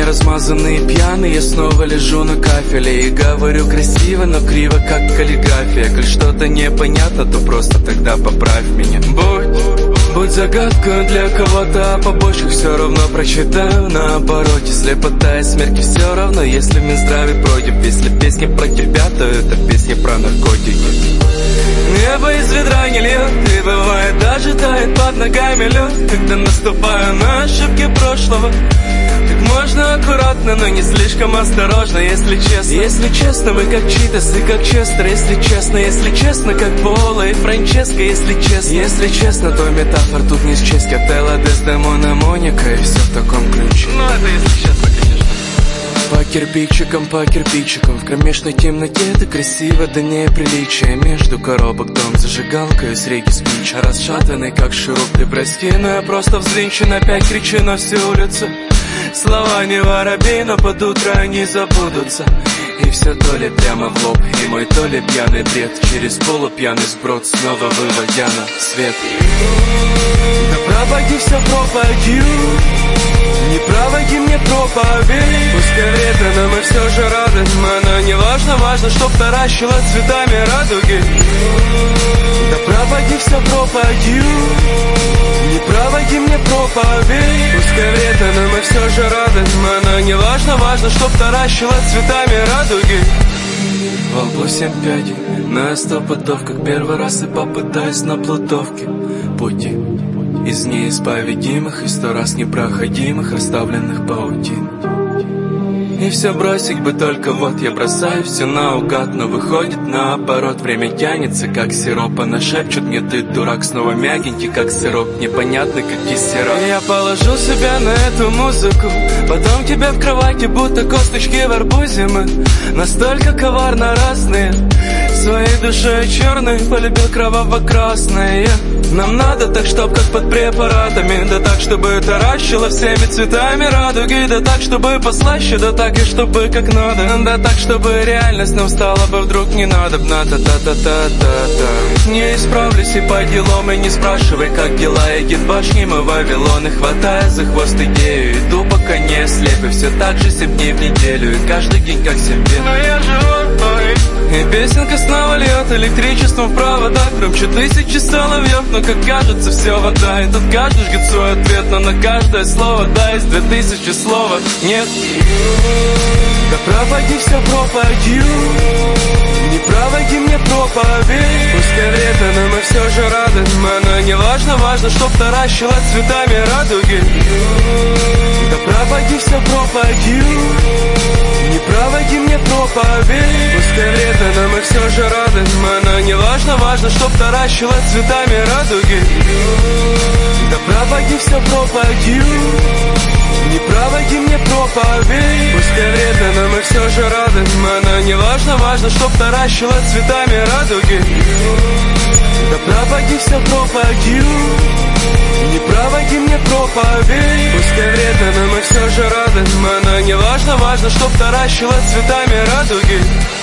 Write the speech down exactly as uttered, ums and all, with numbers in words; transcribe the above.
не размазанный и пьяный, я снова лежу на кафеле и говорю красиво, но криво, как каллиграфия. Коль что-то непонятно, то просто тогда поправь меня. Будь, будь загадкой для кого-то, а побольше все равно прочитаю на обороте. Слепота и смерти все равно, если в Минздраве против. Если песни про тебя, то это песни про наркотики. Небо из ведра не льет, и бывает даже тает под ногами лед, когда наступаю на ошибки прошлого. Как можно аккуратно, но не слишком осторожно, если честно. Если честно, мы как Читас и как Честер. Если честно, если честно, как Пола и Франческо. Если честно, если честно, то метафор тут не счесть. Отелло, Дездемона, Моника и все в таком ключе. Ну это если честно, конечно. По кирпичикам, по кирпичикам, в кромешной темноте это красиво, да неприличие. Между коробок дом, зажигалка с реки спич. Расшатанный, как шуруп, ты прости, но я просто взвинчен. Опять кричу на всю улицу. Слова не воробей, но под утро они забудутся. И все то ли прямо в лоб, и мой то ли пьяный бред, через полупьяный сброд, снова выводя на свет. Да пропади все, пропади, не проводи мне проповедь. Пускай вредно, но мы все же рады. Но не важно, важно, чтоб таращила цветами радуги. Да пропади все, пропади, не проводи мне проповедь. Пускай вредно, но мы все же рады. Но не важно, важно, чтоб таращила цветами радуги. Во лбу семь пядей, но я сто пудов, как первый раз и попытаюсь на плутовке. Пути из неисповедимых и сто раз непроходимых, расставленных паутин. И все бросить бы только вот я бросаю все наугад, но выходит наоборот. Время тянется, как сироп, она шепчет мне: ты дурак, снова мягенький, как сироп, непонятный, как кисерок. Я положу себя на эту музыку, потом тебя в кровати, будто косточки в арбузе. Мы настолько коварно разные, своей душой черной полюбил кроваво-красное. Нам надо так, чтоб как под препаратами, да так, чтобы таращило всеми цветами радуги, да так, чтобы послаще, да так и чтобы как надо, да так, чтобы реальность нам стала бы вдруг не надобна. Та-та-та-та-та-та. Не исправлюсь и по делам, и не спрашивай, как дела. Я гид башни, мы Вавилон, и хватая за хвост идею, иду пока не ослеп, и все так же семь дней в неделю, и каждый день как семь дней. Но я живой, и песенка снова льет электричеством в проводах. Громче тысячи соловьев, но как кажется все вода. И тут каждый жгет свой ответ, но на каждое слово да, из две тысячи слова нет. Да пропади все, пропади, не проводи мне проповедь. Пускай вредно, но мы все же рады. Но не важно, важно, чтоб таращила цветами радуги. Да пропади все, пропади, не проводи мне проповедь. Пускай вредно, но мы все же рады. Но не важно, важно, чтоб таращила цветами радуги. Да пропади все, пропади, не проводи мне проповедь. Пускай вредно, но мы все же рады. Но не важно, важно, чтоб таращила цветами радуги. Да пропади все, пропади, не проводи мне проповедь. Пускай вредно, но мы все же рады. Но не важно, важно, чтоб таращила цветами радуги.